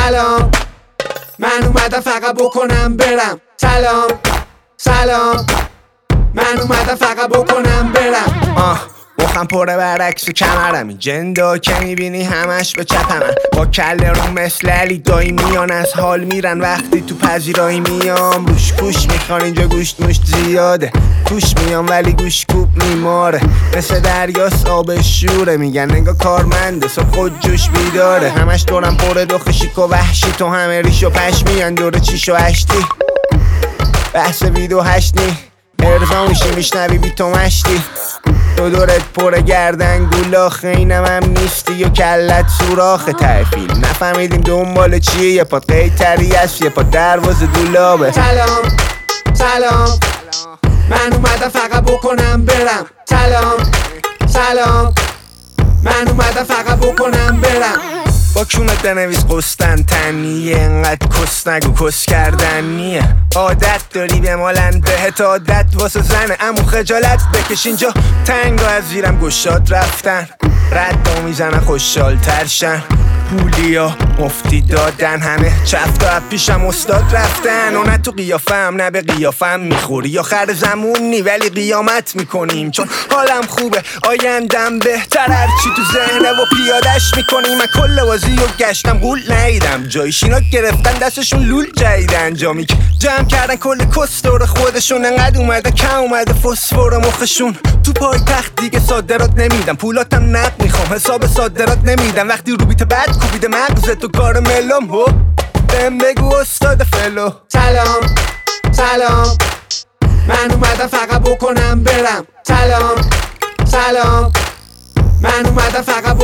سلام، من اومدم فقط بکنم برم. سلام سلام، من اومدم فقط بکنم برم. مخم پره برعکس کمرم، این جندا که میبینی همش به چپمن. با کله رو مثل علی دایی میان از حال میرن وقتی تو پذیرایی میام. روش گوش میخوان اینجا گوشت مشت زیاده، توش میام ولی گوش کوب میماره. مثل دریاست آب شوره، میگن نگاه کارمنده صبح خود جوش بیداره. همش دورم پره دخ شیک و وحشی، تو همه ریش و پش میان دوره چیش و هشتی. بحث ویدو هشتنی ارزا میشی میشنوی بی تو مشتی. تو دورت پر گردن گولاخه، اینم هم نیستی و کلت سوراخه. تحفیل نفهمیدیم دنبال چیه، یه پا قیتری هست یه پا دروازه دولابه. سلام سلام، من اومدم فقط بکنم برم. سلام سلام، من اومدم فقط بکنم برم. با کونت بنویس قسطنطنیه، انقدر کس نگو کس کردنیه. عادت داری به مالن بهت عادت واسه زنه، امو خجالت بکش اینجا تنگا از زیرم گشاد رفتن. رد میزنن خوشحال ترشن، پولیا مفتی دادن، همه چفتا پیشم استاد رفتن. و نه تو قیافم نه به قیافم میخوری، آخر زمونی ولی قیامت میکنیم. چون حالم خوبه آیندم بهتر، هرچی تو ذهنه و پیادش میکنیم. من کل بازی رو گشتم گول نیدم، جای شینا گرفتن دستشون لول جدیدن. جامی که جمع کردن کل کستور خودشون، انقدر اومده کم اومده فسفور مخشون. تو پای تخت دیگه صادرات نمیدم، پولاتم نقد میخوام حساب صادرات نمیدم. وقتی رو بیت بعد کوبیده مغزت تو کار ملم هو بهم بگو استاد فلو. سلام سلام، من اومدم فقط بکنم برم. سلام سلام، من اومدم فقط